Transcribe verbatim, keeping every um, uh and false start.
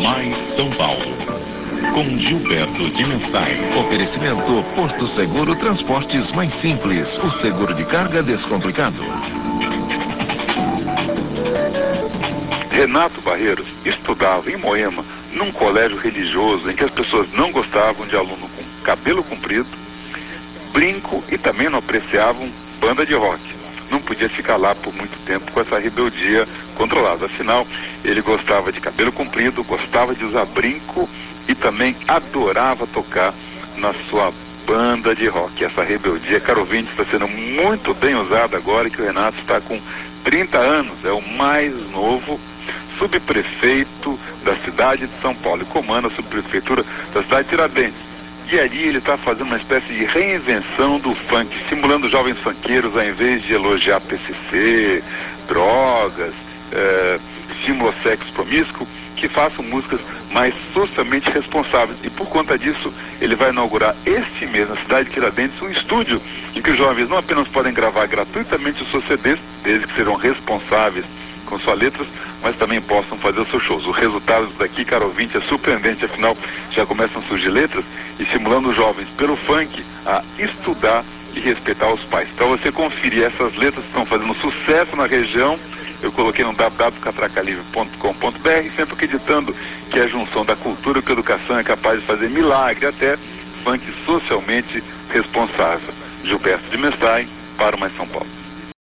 Mais São Paulo. Com Gilberto de Mensai. Oferecimento Porto Seguro Transportes Mais Simples. O seguro de carga descomplicado. Renato Barreiros estudava em Moema, num colégio religioso em que as pessoas não gostavam de aluno com cabelo comprido, brinco e também não apreciavam banda de rock. Não podia ficar lá por muito tempo com essa rebeldia controlada. Afinal, ele gostava de cabelo comprido, gostava de usar brinco e também adorava tocar na sua banda de rock. Essa rebeldia, caro ouvinte, está sendo muito bem usada agora que o Renato está com trinta anos, é o mais novo subprefeito da cidade de São Paulo e comanda a subprefeitura da cidade de Tiradentes. E ali ele está fazendo uma espécie de reinvenção do funk, simulando jovens funkeiros ao invés de elogiar P C C, drogas, é, estímulo ao sexo promíscuo, que façam músicas mais socialmente responsáveis. E por conta disso, ele vai inaugurar este mês na cidade de Tiradentes um estúdio em que os jovens não apenas podem gravar gratuitamente os seus C Ds, desde que serão responsáveis com suas letras, mas também possam fazer os seus shows. O resultado daqui, caro ouvinte, é surpreendente, afinal já começam a surgir letras estimulando os jovens pelo funk a estudar e respeitar os pais. Para você conferir essas letras que estão fazendo sucesso na região, eu coloquei no w w w ponto catraca livre ponto com ponto b r, sempre acreditando que a junção da cultura com a educação é capaz de fazer milagre, até funk socialmente responsável. Gilberto de Mensai, para o Mais São Paulo.